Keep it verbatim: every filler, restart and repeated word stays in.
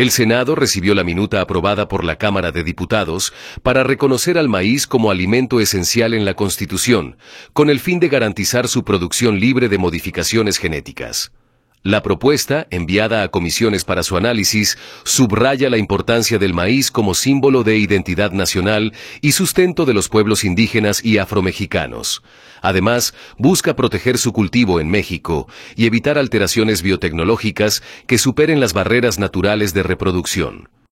El Senado recibió la minuta aprobada por la Cámara de Diputados para reconocer al maíz como alimento esencial en la Constitución, con el fin de garantizar su producción libre de modificaciones genéticas. La propuesta, enviada a comisiones para su análisis, subraya la importancia del maíz como símbolo de identidad nacional y sustento de los pueblos indígenas y afromexicanos. Además, busca proteger su cultivo en México y evitar alteraciones biotecnológicas que superen las barreras naturales de reproducción.